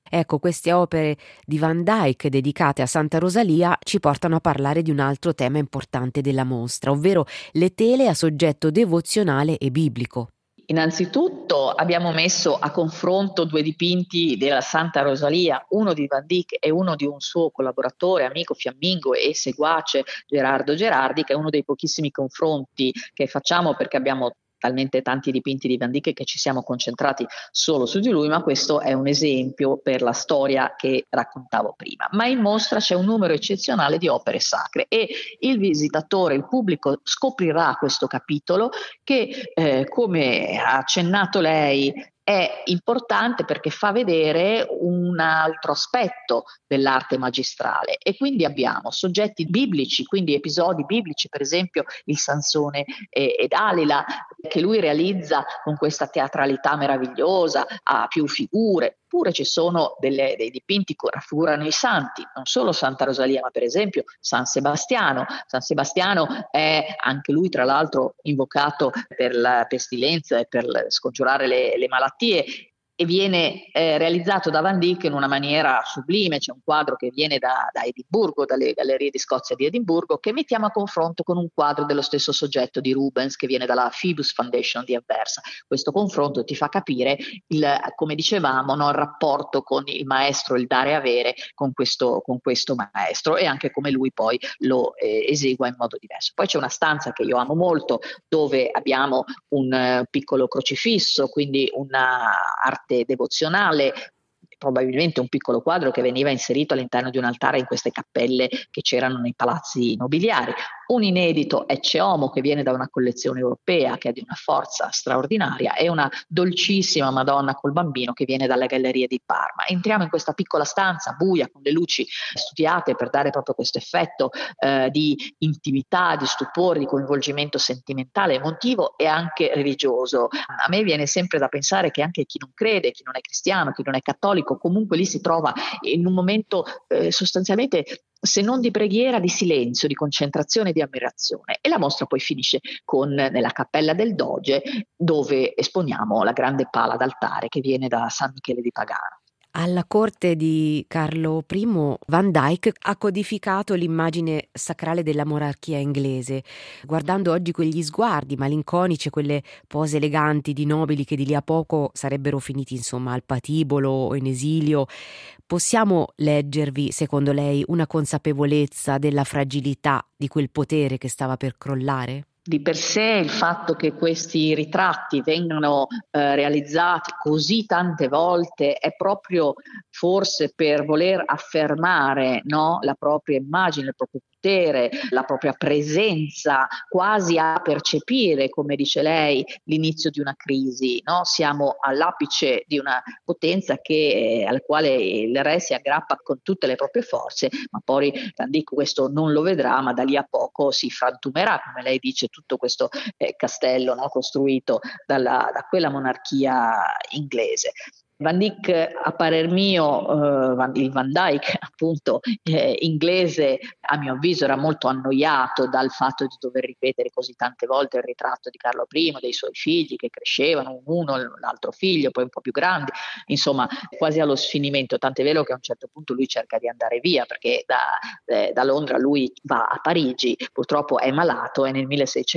Ecco, queste opere di Van Dyck dedicate a Santa Rosalia ci portano a parlare di un altro tema importante della mostra, ovvero le tele a soggetto devozionale e biblico. Innanzitutto abbiamo messo a confronto due dipinti della Santa Rosalia, uno di Van Dyck e uno di un suo collaboratore, amico, fiammingo e seguace, Gerardo Gerardi, che è uno dei pochissimi confronti che facciamo perché abbiamo talmente tanti dipinti di Van Dyck che ci siamo concentrati solo su di lui, ma questo è un esempio per la storia che raccontavo prima. Ma in mostra c'è un numero eccezionale di opere sacre e il visitatore, il pubblico scoprirà questo capitolo che, come ha accennato lei, è importante perché fa vedere un altro aspetto dell'arte magistrale e quindi abbiamo soggetti biblici, quindi episodi biblici, per esempio il Sansone e Dalila, che lui realizza con questa teatralità meravigliosa, ha più figure. Oppure ci sono dei dipinti che raffigurano i santi, non solo Santa Rosalia, ma per esempio San Sebastiano. San Sebastiano è anche lui, tra l'altro, invocato per la pestilenza e per scongiurare le malattie, e viene realizzato da Van Dyck in una maniera sublime. C'è un quadro che viene da Edimburgo, dalle Gallerie di Scozia di Edimburgo, che mettiamo a confronto con un quadro dello stesso soggetto di Rubens che viene dalla Phoebus Foundation di Anversa. Questo confronto ti fa capire, come dicevamo, no, il rapporto con il maestro, il dare e avere con questo maestro, e anche come lui poi lo esegua in modo diverso. Poi c'è una stanza che io amo molto, dove abbiamo un piccolo crocifisso, quindi una arte devozionale, probabilmente un piccolo quadro che veniva inserito all'interno di un altare in queste cappelle che c'erano nei palazzi nobiliari, un inedito Ecce Homo che viene da una collezione europea che è di una forza straordinaria, e una dolcissima Madonna col bambino che viene dalle gallerie di Parma. Entriamo in questa piccola stanza buia con le luci studiate per dare proprio questo effetto di intimità, di stupore, di coinvolgimento sentimentale, emotivo e anche religioso. A me viene sempre da pensare che anche chi non crede, chi non è cristiano, chi non è cattolico, comunque lì si trova in un momento sostanzialmente, se non di preghiera, di silenzio, di concentrazione, di ammirazione. E la mostra poi finisce nella cappella del Doge, dove esponiamo la grande pala d'altare che viene da San Michele di Pagano. Alla corte di Carlo I, Van Dyck ha codificato l'immagine sacrale della monarchia inglese. Guardando oggi quegli sguardi malinconici, quelle pose eleganti di nobili che di lì a poco sarebbero finiti insomma al patibolo o in esilio, possiamo leggervi, secondo lei, una consapevolezza della fragilità di quel potere che stava per crollare? Di per sé il fatto che questi ritratti vengano realizzati così tante volte è proprio forse per voler affermare, no, la propria immagine, il proprio potere, la propria presenza, quasi a percepire, come dice lei, l'inizio di una crisi, no? Siamo all'apice di una potenza al quale il re si aggrappa con tutte le proprie forze, ma poi Van Dyck questo non lo vedrà, ma da lì a poco si frantumerà, come lei dice, tutto questo castello, no, costruito da quella monarchia inglese. Van Dyck, a parer mio, il Van Dyck appunto inglese, a mio avviso era molto annoiato dal fatto di dover ripetere così tante volte il ritratto di Carlo I, dei suoi figli che crescevano, uno, l'altro figlio, poi un po' più grandi, insomma quasi allo sfinimento, tant'è vero che a un certo punto lui cerca di andare via, perché da Londra lui va a Parigi, purtroppo è malato e nel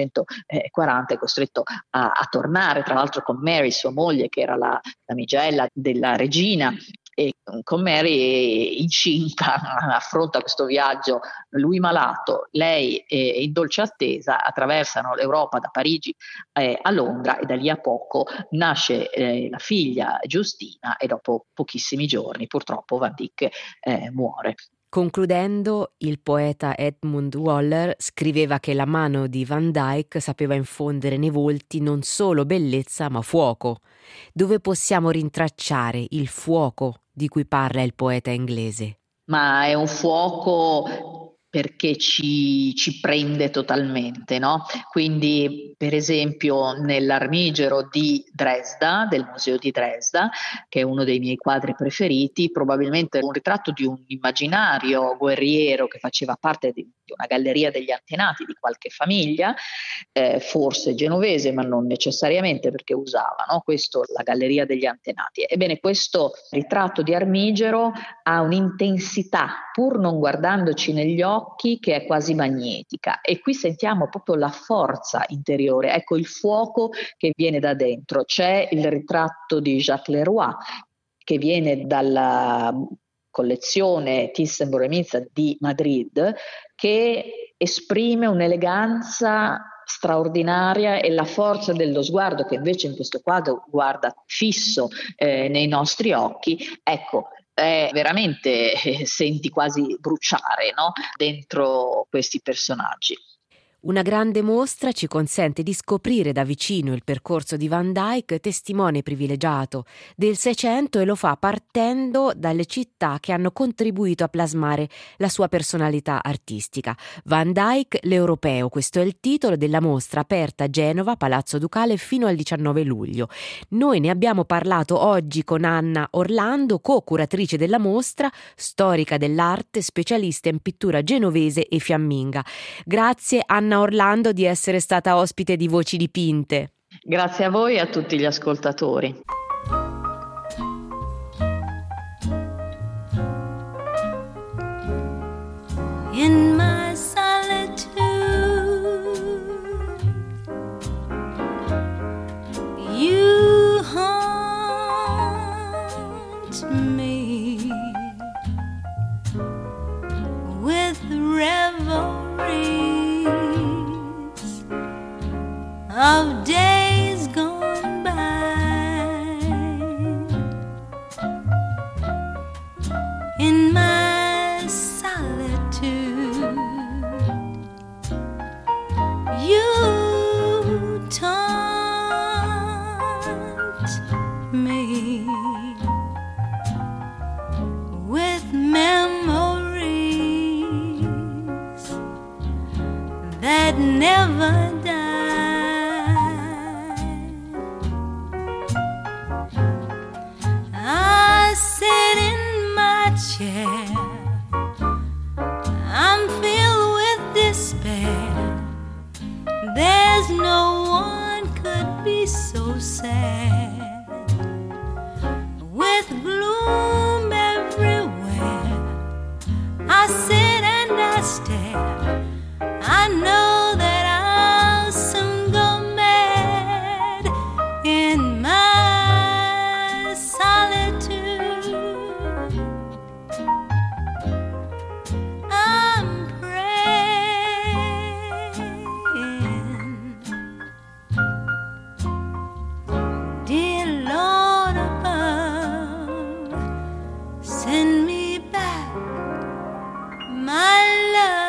1640 è costretto a tornare, tra l'altro con Mary, sua moglie, che era la damigella della regina, e con Mary incinta affronta questo viaggio, lui malato, lei in dolce attesa, attraversano l'Europa da Parigi a Londra, e da lì a poco nasce la figlia Giustina, e dopo pochissimi giorni purtroppo Van Dyck muore. Concludendo, il poeta Edmund Waller scriveva che la mano di Van Dyck sapeva infondere nei volti non solo bellezza ma fuoco. Dove possiamo rintracciare il fuoco di cui parla il poeta inglese? Ma è un fuoco perché ci prende totalmente, no? Quindi, per esempio, nell'Armigero di Dresda, del Museo di Dresda, che è uno dei miei quadri preferiti, probabilmente un ritratto di un immaginario guerriero che faceva parte di una galleria degli antenati di qualche famiglia, forse genovese, ma non necessariamente, perché usava, no? Questo, la galleria degli antenati. Ebbene, questo ritratto di Armigero ha un'intensità, pur non guardandoci negli occhi, che è quasi magnetica, e qui sentiamo proprio la forza interiore, ecco il fuoco che viene da dentro. C'è il ritratto di Jacques Leroy che viene dalla collezione Thyssen-Bornemisza di Madrid, che esprime un'eleganza straordinaria e la forza dello sguardo, che invece in questo quadro guarda fisso nei nostri occhi. Ecco, veramente senti quasi bruciare, no? Dentro questi personaggi. Una grande mostra ci consente di scoprire da vicino il percorso di Van Dyck, testimone privilegiato del Seicento, e lo fa partendo dalle città che hanno contribuito a plasmare la sua personalità artistica. Van Dyck, l'Europeo, questo è il titolo della mostra, aperta a Genova, Palazzo Ducale, fino al 19 luglio. Noi ne abbiamo parlato oggi con Anna Orlando, co-curatrice della mostra, storica dell'arte, specialista in pittura genovese e fiamminga. Grazie Anna Orlando di essere stata ospite di Voci Dipinte. Grazie a voi e a tutti gli ascoltatori. In my solitude, you haunt me with revelries of days gone by. In my solitude, you taunt me with memories that never die. I sit in my chair, I'm filled with despair. There's no one could be so sad, with gloom everywhere. I sit and I stare. I know that I'll soon go mad in my solitude. I'm praying, dear Lord above, send me back my love.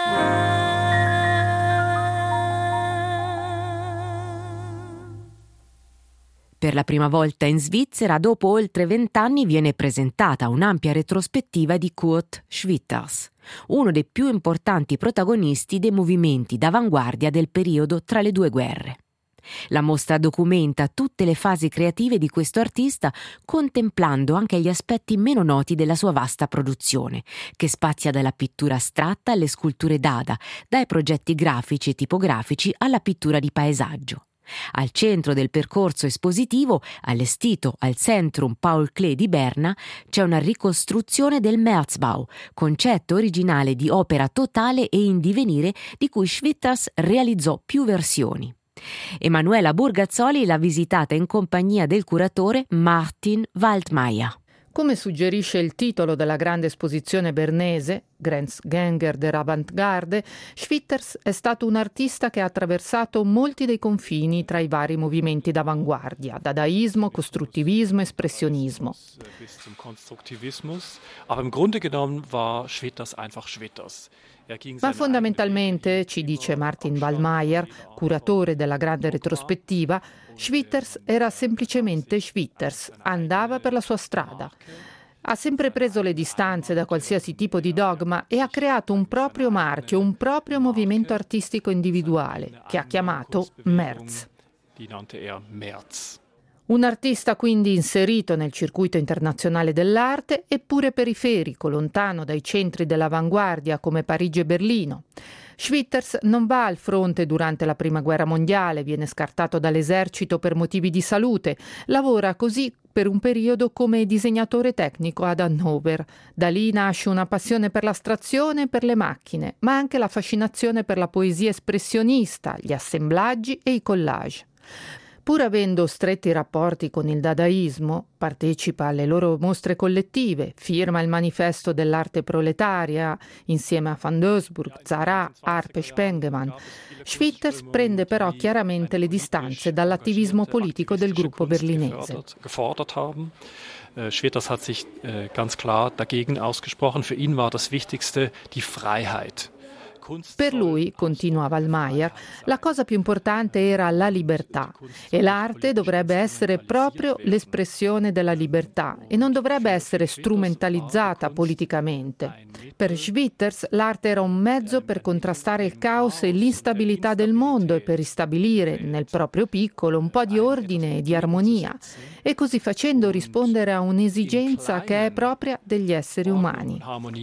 Per la prima volta in Svizzera, dopo oltre 20 anni, viene presentata un'ampia retrospettiva di Kurt Schwitters, uno dei più importanti protagonisti dei movimenti d'avanguardia del periodo tra le due guerre. La mostra documenta tutte le fasi creative di questo artista, contemplando anche gli aspetti meno noti della sua vasta produzione, che spazia dalla pittura astratta alle sculture dada, dai progetti grafici e tipografici alla pittura di paesaggio. Al centro del percorso espositivo, allestito al Centrum Paul Klee di Berna, c'è una ricostruzione del Märzbau, concetto originale di opera totale e in divenire di cui Schwitters realizzò più versioni. Emanuela Burgazzoli l'ha visitata in compagnia del curatore Martin Waldmeier. Come suggerisce il titolo della grande esposizione bernese, Grenzgänger der Avantgarde, Schwitters è stato un artista che ha attraversato molti dei confini tra i vari movimenti d'avanguardia, dadaismo, costruttivismo, espressionismo. Bis zum Konstruktivismus, aber im Grunde genommen war Schwitters einfach Schwitters. Ma fondamentalmente, ci dice Martin Waldmeier, curatore della grande retrospettiva, Schwitters era semplicemente Schwitters, andava per la sua strada. Ha sempre preso le distanze da qualsiasi tipo di dogma e ha creato un proprio marchio, un proprio movimento artistico individuale, che ha chiamato März. Un artista quindi inserito nel circuito internazionale dell'arte, eppure periferico, lontano dai centri dell'avanguardia come Parigi e Berlino. Schwitters non va al fronte durante la Prima Guerra Mondiale, viene scartato dall'esercito per motivi di salute, lavora così per un periodo come disegnatore tecnico ad Hannover. Da lì nasce una passione per l'astrazione e per le macchine, ma anche la fascinazione per la poesia espressionista, gli assemblaggi e i collage. Pur avendo stretti rapporti con il dadaismo, partecipa alle loro mostre collettive, firma il manifesto dell'arte proletaria insieme a Van Doesburg, Zarà, Arp e Spengemann. Schwitters prende però chiaramente le distanze dall'attivismo politico del gruppo berlinese. Schwitters hat sich ganz klar dagegen ausgesprochen. Für ihn war das Wichtigste die Freiheit. Per lui, continua Wallmayer, la cosa più importante era la libertà e l'arte dovrebbe essere proprio l'espressione della libertà e non dovrebbe essere strumentalizzata politicamente. Per Schwitters l'arte era un mezzo per contrastare il caos e l'instabilità del mondo e per ristabilire nel proprio piccolo un po' di ordine e di armonia e così facendo rispondere a un'esigenza che è propria degli esseri umani.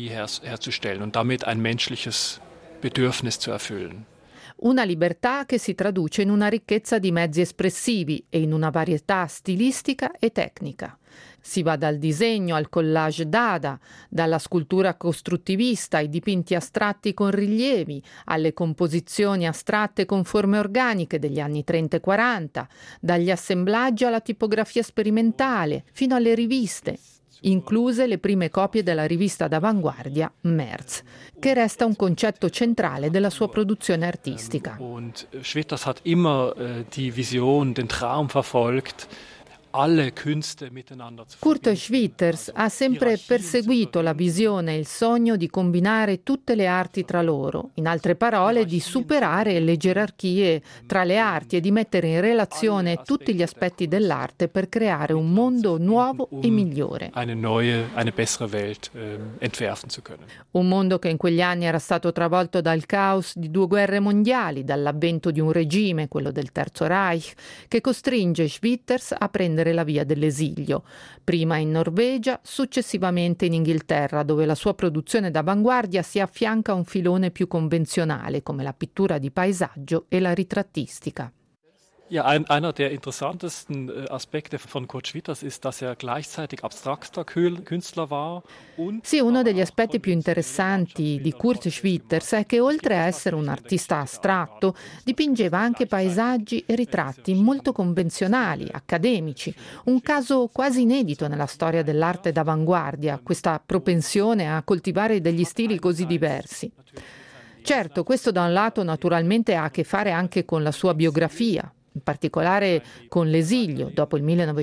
Bedürfnis zu erfüllen. Una libertà che si traduce in una ricchezza di mezzi espressivi e in una varietà stilistica e tecnica. Si va dal disegno al collage dada, dalla scultura costruttivista ai dipinti astratti con rilievi, alle composizioni astratte con forme organiche degli anni 30 e 40, dagli assemblaggi alla tipografia sperimentale, fino alle riviste, incluse le prime copie della rivista d'avanguardia März, che resta un concetto centrale della sua produzione artistica. Und Schwitters hat immer die Vision, den Traum verfolgt, alle Künste miteinander zu Kurt Schwitters ha sempre perseguito la visione e il sogno di combinare tutte le arti tra loro, in altre parole di superare le gerarchie tra le arti e di mettere in relazione tutti gli aspetti dell'arte per creare un mondo nuovo e migliore. eine bessere Welt entwerfen zu können. Un mondo che in quegli anni era stato travolto dal caos di 2 guerre mondiali, dall'avvento di un regime, quello del Terzo Reich, che costringe Schwitters a prendere la via dell'esilio, prima in Norvegia, successivamente in Inghilterra, dove la sua produzione d'avanguardia si affianca a un filone più convenzionale, come la pittura di paesaggio e la ritrattistica. Ja, einer der interessantesten Aspekte von Kurt Schwitters ist, dass gleichzeitig abstrakter Künstler war. Sì, uno degli aspetti più interessanti di Kurt Schwitters è che oltre a essere un artista astratto, dipingeva anche paesaggi e ritratti molto convenzionali, accademici, un caso quasi inedito nella storia dell'arte d'avanguardia, questa propensione a coltivare degli stili così diversi. Certo, questo da un lato naturalmente ha a che fare anche con la sua biografia, in particolare con l'esilio dopo il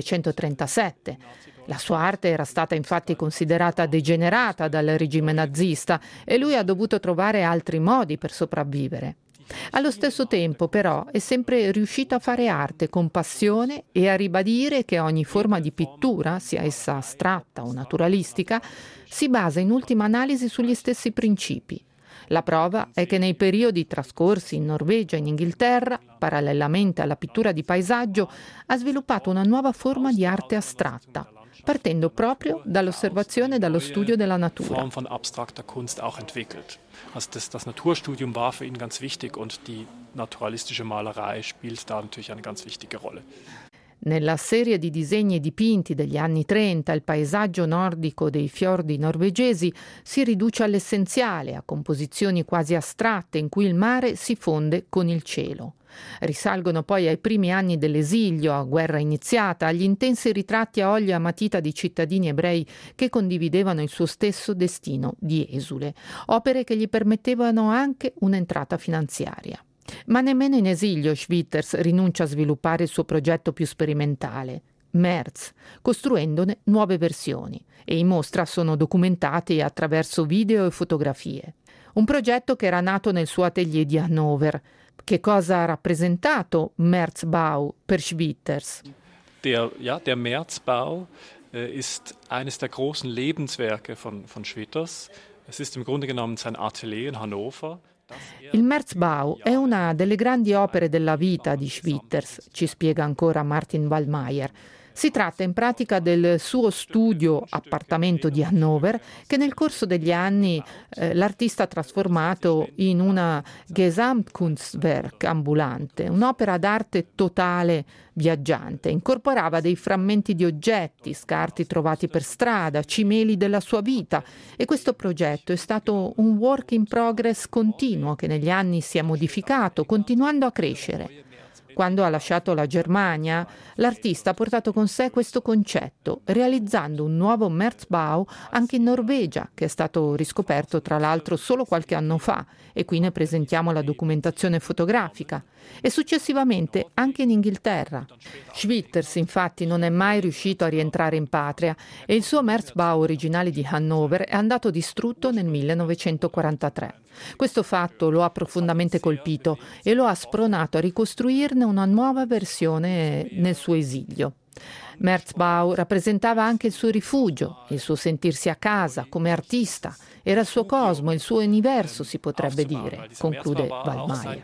1937. La sua arte era stata infatti considerata degenerata dal regime nazista e lui ha dovuto trovare altri modi per sopravvivere. Allo stesso tempo, però, è sempre riuscito a fare arte con passione e a ribadire che ogni forma di pittura, sia essa astratta o naturalistica, si basa in ultima analisi sugli stessi principi. La prova è che nei periodi trascorsi in Norvegia e in Inghilterra, parallelamente alla pittura di paesaggio, ha sviluppato una nuova forma di arte astratta, partendo proprio dall'osservazione e dallo studio della natura. Form von abstrakter Kunst auch entwickelt. Also das Naturstudium war für ihn ganz wichtig und die naturalistische Malerei spielt da natürlich eine ganz wichtige Rolle. Nella serie di disegni e dipinti degli anni 30, il paesaggio nordico dei fiordi norvegesi si riduce all'essenziale, a composizioni quasi astratte in cui il mare si fonde con il cielo. Risalgono poi ai primi anni dell'esilio, a guerra iniziata, agli intensi ritratti a olio e a matita di cittadini ebrei che condividevano il suo stesso destino di esule, opere che gli permettevano anche un'entrata finanziaria. Ma nemmeno in esilio Schwitters rinuncia a sviluppare il suo progetto più sperimentale, März, costruendone nuove versioni, e in mostra sono documentati attraverso video e fotografie. Un progetto che era nato nel suo atelier di Hannover. Che cosa ha rappresentato Märzbau per Schwitters? Der Märzbau ist eines der großen Lebenswerke von Schwitters. Es ist im Grunde genommen sein Atelier in Hannover. Il Märzbau è una delle grandi opere della vita di Schwitters, ci spiega ancora Martin Waldmeier. Si tratta in pratica del suo studio appartamento di Hannover che nel corso degli anni l'artista ha trasformato in una Gesamtkunstwerk ambulante, un'opera d'arte totale viaggiante. Incorporava dei frammenti di oggetti, scarti trovati per strada, cimeli della sua vita, e questo progetto è stato un work in progress continuo che negli anni si è modificato, continuando a crescere. Quando ha lasciato la Germania, l'artista ha portato con sé questo concetto, realizzando un nuovo Märzbau anche in Norvegia, che è stato riscoperto tra l'altro solo qualche anno fa, e qui ne presentiamo la documentazione fotografica, e successivamente anche in Inghilterra. Schwitters infatti non è mai riuscito a rientrare in patria e il suo Märzbau originale di Hannover è andato distrutto nel 1943. Questo fatto lo ha profondamente colpito e lo ha spronato a ricostruirne una nuova versione nel suo esilio. Märzbau rappresentava anche il suo rifugio, il suo sentirsi a casa come artista. Era il suo cosmo, il suo universo, si potrebbe dire, conclude Waldmeier.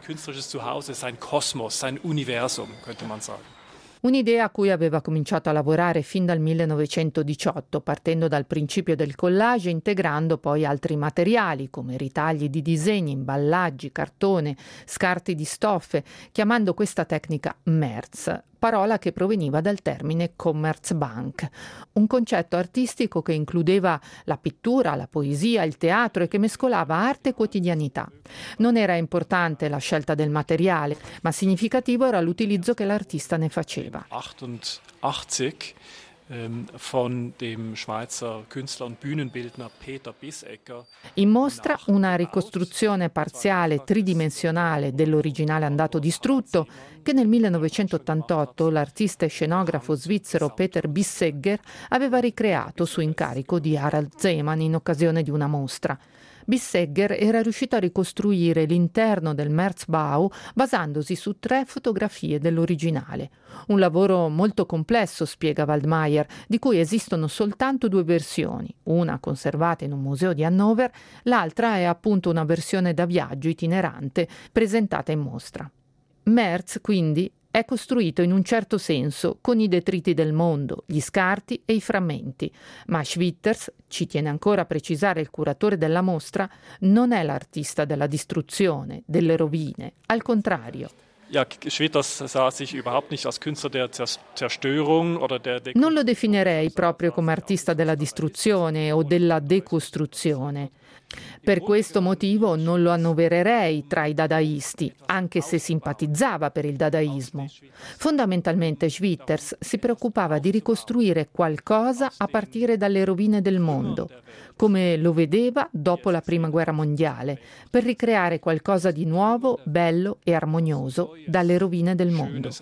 Un'idea a cui aveva cominciato a lavorare fin dal 1918, partendo dal principio del collage e integrando poi altri materiali come ritagli di disegni, imballaggi, cartone, scarti di stoffe, chiamando questa tecnica März, parola che proveniva dal termine Commerzbank, un concetto artistico che includeva la pittura, la poesia, il teatro e che mescolava arte e quotidianità. Non era importante la scelta del materiale, ma significativo era l'utilizzo che l'artista ne faceva. 88 von dem Schweizer Künstler und Bühnenbildner Peter Bissegger. In mostra una ricostruzione parziale tridimensionale dell'originale andato distrutto che nel 1988 l'artista e scenografo svizzero Peter Bissegger aveva ricreato su incarico di Harald Zeman in occasione di una mostra. Bissegger era riuscito a ricostruire l'interno del Märzbau basandosi su 3 fotografie dell'originale. Un lavoro molto complesso, spiega Waldmeier, di cui esistono soltanto 2 versioni, una conservata in un museo di Hannover, l'altra è appunto una versione da viaggio itinerante presentata in mostra. März, quindi, è costruito in un certo senso con i detriti del mondo, gli scarti e i frammenti, ma Schwitters, ci tiene ancora a precisare il curatore della mostra, non è l'artista della distruzione, delle rovine, al contrario. Ja, Schwitters sah sich überhaupt nicht als Künstler der Zerstörung oder der Non lo definirei proprio come artista della distruzione o della decostruzione. Per questo motivo non lo annovererei tra i dadaisti, anche se simpatizzava per il dadaismo. Fondamentalmente Schwitters si preoccupava di ricostruire qualcosa a partire dalle rovine del mondo, come lo vedeva dopo la Prima Guerra Mondiale, per ricreare qualcosa di nuovo, bello e armonioso dalle rovine del mondo.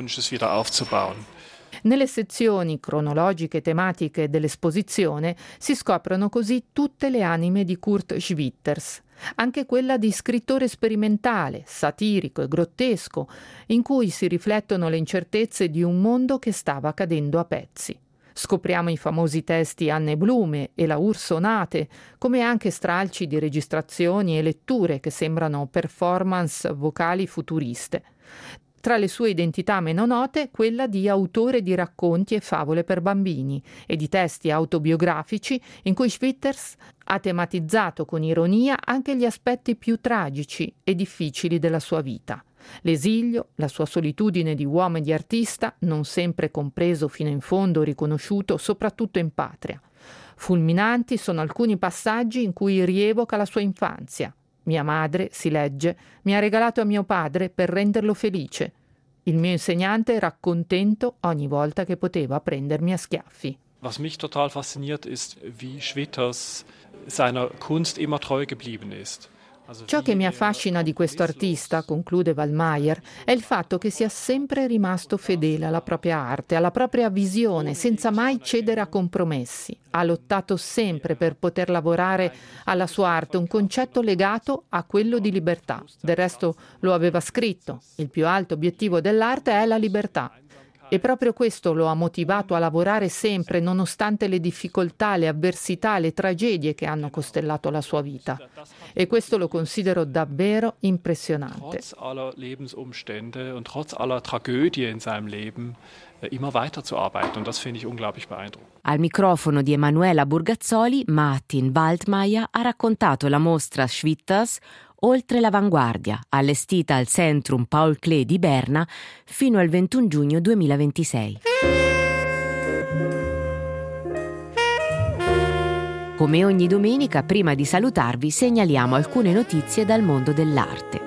Nelle sezioni cronologiche e tematiche dell'esposizione si scoprono così tutte le anime di Kurt Schwitters, anche quella di scrittore sperimentale, satirico e grottesco, in cui si riflettono le incertezze di un mondo che stava cadendo a pezzi. Scopriamo i famosi testi Anne Blume e la Ursonate, come anche stralci di registrazioni e letture che sembrano performance vocali futuriste. Tra le sue identità meno note, quella di autore di racconti e favole per bambini e di testi autobiografici in cui Schwitters ha tematizzato con ironia anche gli aspetti più tragici e difficili della sua vita. L'esilio, la sua solitudine di uomo e di artista, non sempre compreso fino in fondo o riconosciuto, soprattutto in patria. Fulminanti sono alcuni passaggi in cui rievoca la sua infanzia. Mia madre, si legge, mi ha regalato a mio padre per renderlo felice. Il mio insegnante era contento ogni volta che poteva prendermi a schiaffi. Was mich total fasziniert ist, wie Schwitters seiner Kunst immer treu geblieben ist. Ciò che mi affascina di questo artista, conclude Waldmeier, è il fatto che sia sempre rimasto fedele alla propria arte, alla propria visione, senza mai cedere a compromessi. Ha lottato sempre per poter lavorare alla sua arte, un concetto legato a quello di libertà. Del resto lo aveva scritto: il più alto obiettivo dell'arte è la libertà. E proprio questo lo ha motivato a lavorare sempre, nonostante le difficoltà, le avversità, le tragedie che hanno costellato la sua vita. E questo lo considero davvero impressionante. Trotz aller Lebensumstände und trotz aller Tragödie in seinem Leben immer weiterzuarbeiten. Und das finde ich unglaublich beeindruckend. Al microfono di Emanuela Burgazzoli, Martin Waldmeier ha raccontato la mostra Schwitters Oltre l'avanguardia, allestita al Centrum Paul Klee di Berna fino al 21 giugno 2026. Come ogni domenica, prima di salutarvi, segnaliamo alcune notizie dal mondo dell'arte.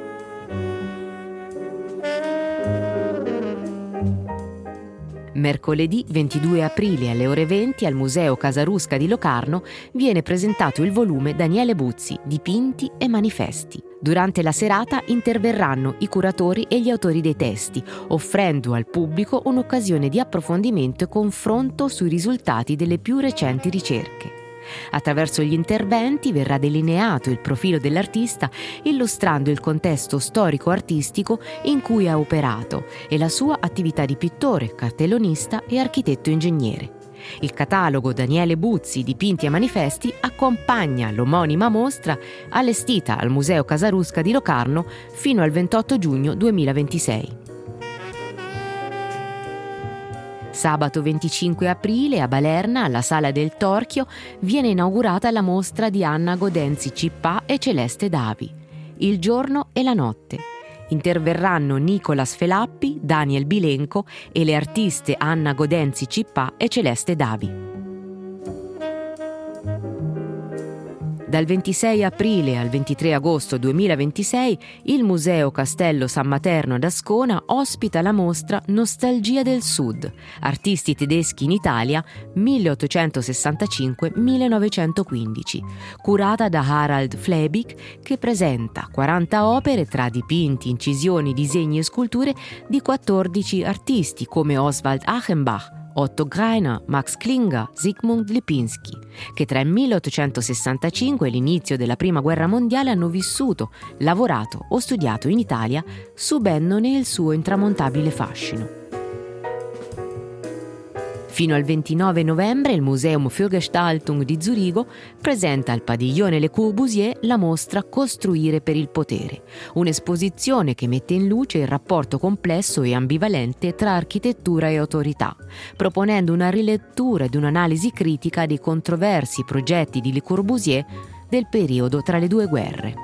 Mercoledì 22 aprile alle ore 20 al Museo Casarusca di Locarno viene presentato il volume Daniele Buzzi, Dipinti e manifesti. Durante la serata interverranno i curatori e gli autori dei testi, offrendo al pubblico un'occasione di approfondimento e confronto sui risultati delle più recenti ricerche. Attraverso gli interventi verrà delineato il profilo dell'artista, illustrando il contesto storico-artistico in cui ha operato e la sua attività di pittore, cartellonista e architetto-ingegnere. Il catalogo Daniele Buzzi, Dipinti e manifesti accompagna l'omonima mostra allestita al Museo Casarusca di Locarno fino al 28 giugno 2026. Sabato 25 aprile a Balerna, alla Sala del Torchio, viene inaugurata la mostra di Anna Godenzi Cippà e Celeste Davi, Il giorno e la notte. Interverranno Nicolas Felappi, Daniel Bilenco e le artiste Anna Godenzi Cippà e Celeste Davi. Dal 26 aprile al 23 agosto 2026 il Museo Castello San Materno d'Ascona ospita la mostra Nostalgia del Sud, artisti tedeschi in Italia 1865-1915, curata da Harald Flebig, che presenta 40 opere tra dipinti, incisioni, disegni e sculture di 14 artisti come Oswald Achenbach, Otto Greiner, Max Klinger, Zygmunt Lipinski, che tra il 1865 e l'inizio della Prima Guerra Mondiale hanno vissuto, lavorato o studiato in Italia, subendone il suo intramontabile fascino. Fino al 29 novembre il Museum für Gestaltung di Zurigo presenta al padiglione Le Corbusier la mostra Costruire per il potere, un'esposizione che mette in luce il rapporto complesso e ambivalente tra architettura e autorità, proponendo una rilettura ed un'analisi critica dei controversi progetti di Le Corbusier del periodo tra le due guerre.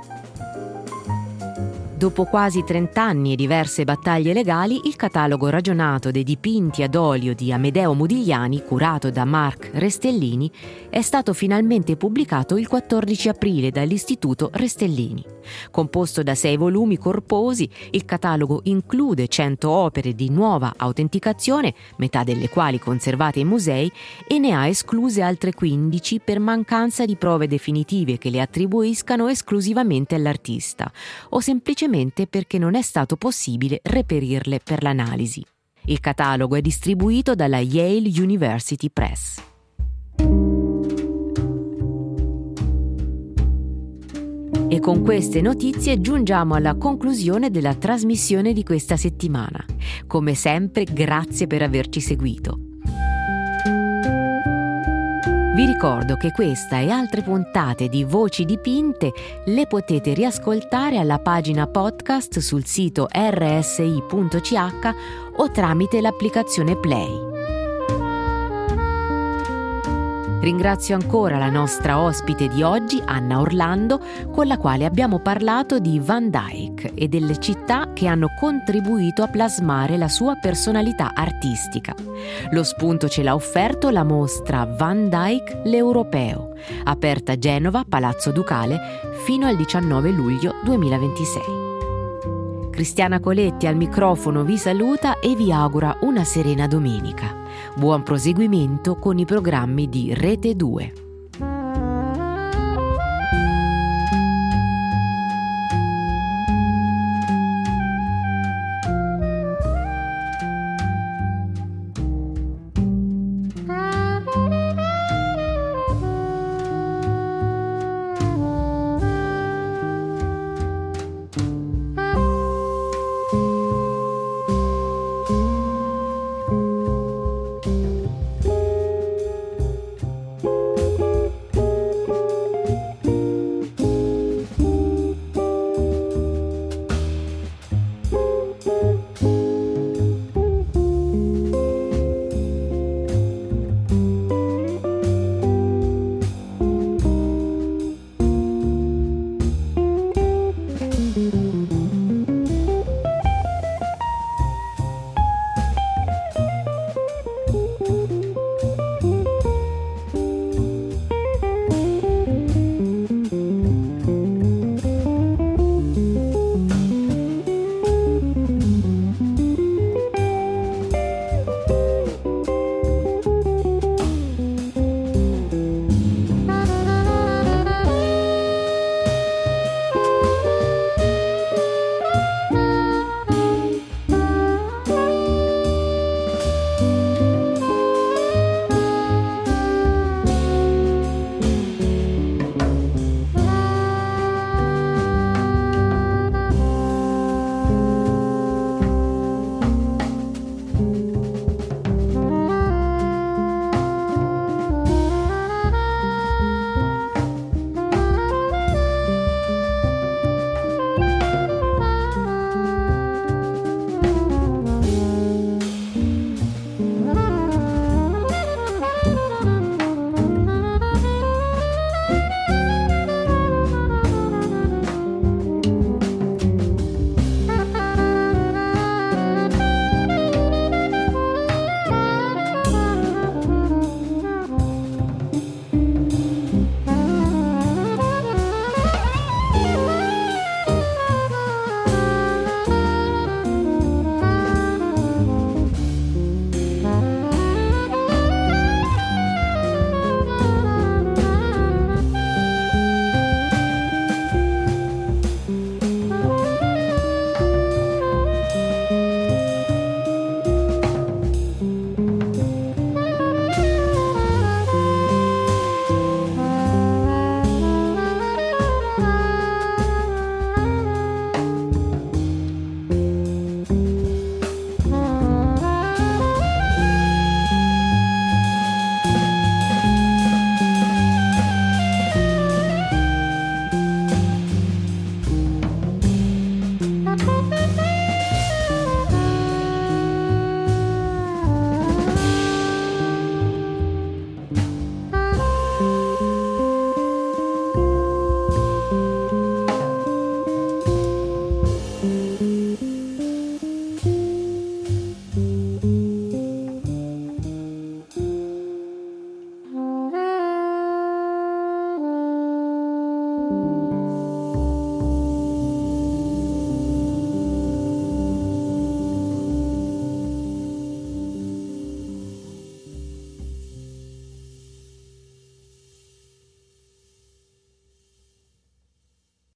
Dopo quasi 30 anni e diverse battaglie legali, il catalogo ragionato dei dipinti ad olio di Amedeo Modigliani, curato da Marc Restellini, è stato finalmente pubblicato il 14 aprile dall'Istituto Restellini. Composto da 6 volumi corposi, il catalogo include 100 opere di nuova autenticazione, metà delle quali conservate in musei, e ne ha escluse altre 15 per mancanza di prove definitive che le attribuiscano esclusivamente all'artista, o semplicemente perché non è stato possibile reperirle per l'analisi. Il catalogo è distribuito dalla Yale University Press. E con queste notizie giungiamo alla conclusione della trasmissione di questa settimana. Come sempre, grazie per averci seguito. Vi ricordo che questa e altre puntate di Voci Dipinte le potete riascoltare alla pagina podcast sul sito rsi.ch o tramite l'applicazione Play. Ringrazio ancora la nostra ospite di oggi, Anna Orlando, con la quale abbiamo parlato di Van Dyck e delle città che hanno contribuito a plasmare la sua personalità artistica. Lo spunto ce l'ha offerto la mostra Van Dyck l'Europeo, aperta a Genova, Palazzo Ducale, fino al 19 luglio 2026. Cristiana Coletti al microfono vi saluta e vi augura una serena domenica. Buon proseguimento con i programmi di Rete 2.